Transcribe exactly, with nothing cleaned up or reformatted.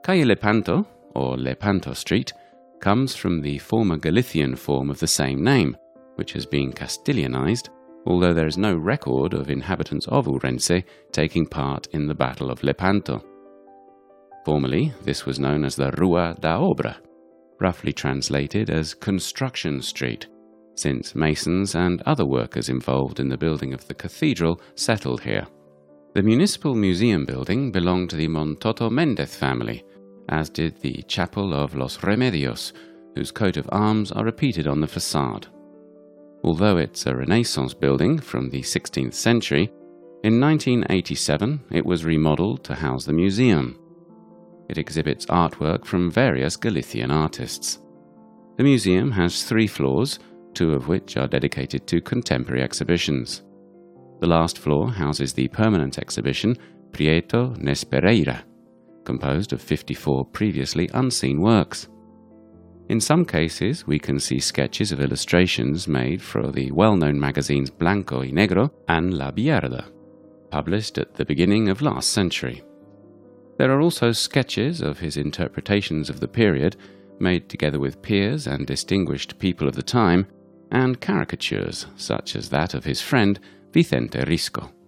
Calle Lepanto, or Lepanto Street, comes from the former Galician form of the same name, which has been Castilianized, although there is no record of inhabitants of Ourense taking part in the Battle of Lepanto. Formerly, this was known as the Rua da Obra, roughly translated as Construction Street, since masons and other workers involved in the building of the cathedral settled here. The municipal museum building belonged to the Montoto Mendez family, as did the Chapel of Los Remedios, whose coat of arms are repeated on the facade. Although it's a Renaissance building from the sixteenth century, in nineteen eighty-seven it was remodeled to house the museum. It exhibits artwork from various Galician artists. The museum has three floors, two of which are dedicated to contemporary exhibitions. The last floor houses the permanent exhibition Prieto Nespereira, composed of fifty-four previously unseen works. In some cases, we can see sketches of illustrations made for the well-known magazines Blanco y Negro and La Biarda, published at the beginning of last century. There are also sketches of his interpretations of the period, made together with peers and distinguished people of the time, and caricatures, such as that of his friend Vicente Risco.